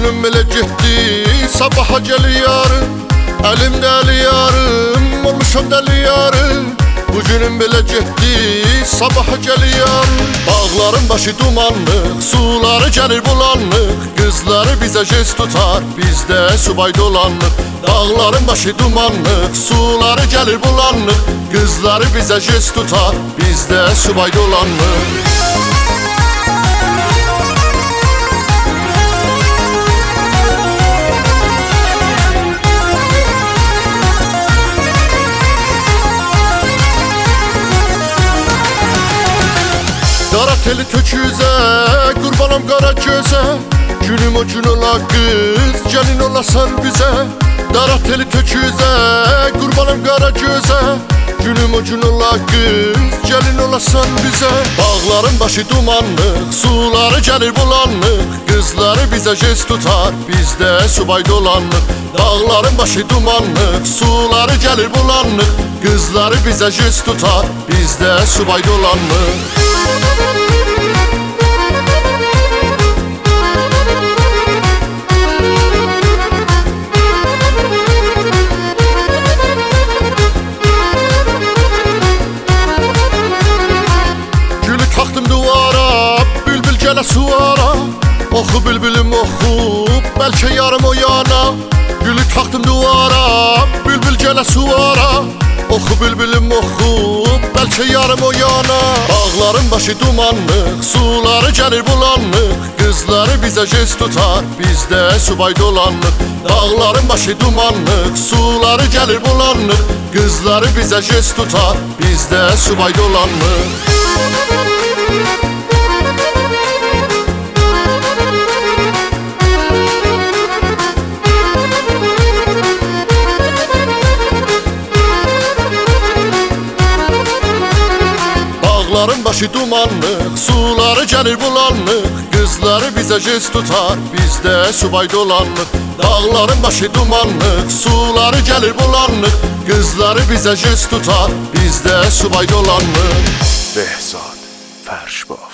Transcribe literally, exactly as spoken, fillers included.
günüm belə getdi, sabaha gəlir yarın. Əlimdə əli yarım, olmuşam dəli yarım. Bu günüm belə getdi, sabaha gəlir yarın. Bağların başı dumanlıq, suları gəlir bulanlıq. Qızları bizə jest tutar, bizdə subay dolanlıq. Dağların başı dumanlıq, suları gəlir bulanlıq. Qızları bizə jest tutar, bizdə subay dolanlıq. Qara teli töküzə, qurbanam qara gözə. Günüm o gün ola qız, gəlin olasan bizə. Qara teli töküzə, qurbanam qara gözə. Günüm o gün ola qız, gəlin olasan bizə. Bağların başı dumanlıq, suları gəlir bulanlıq. Qızları bizə jest tutar, bizdə subay dolanlıq. Dağların başı dumanlıq, suları gəlir bulanlıq. Qızları bizə jest tutar, bizdə subay dolanlıq. Gülü taxdım duvara, bülbül gələ suvara. Oxu bülbülüm oxu, bəlkə yarım o yana. Gülü taxdım duvara, bülbül gələ suvara. Oxu bülbülüm oxu, bəlkə yarım o yana. Bağların başı dumanlıq, suları gəlir bulanlıq. Qızları bizə jest tutar, bizdə subay dolanlıq. Dağların başı dumanlıq, suları gəlir bulanlıq. Qızları bizə jest tutar, bizdə subay dolanlıq. Dağların başı dumanlıq, suları gəlir bulanlıq. Qızları bizə jest tutar, bizdə subay dolanlıq. Dağların başı dumanlıq, suları gəlir bulanlıq. Qızları bizə jest tutar, bizdə subay dolanlıq. Behzad Ferşbaf.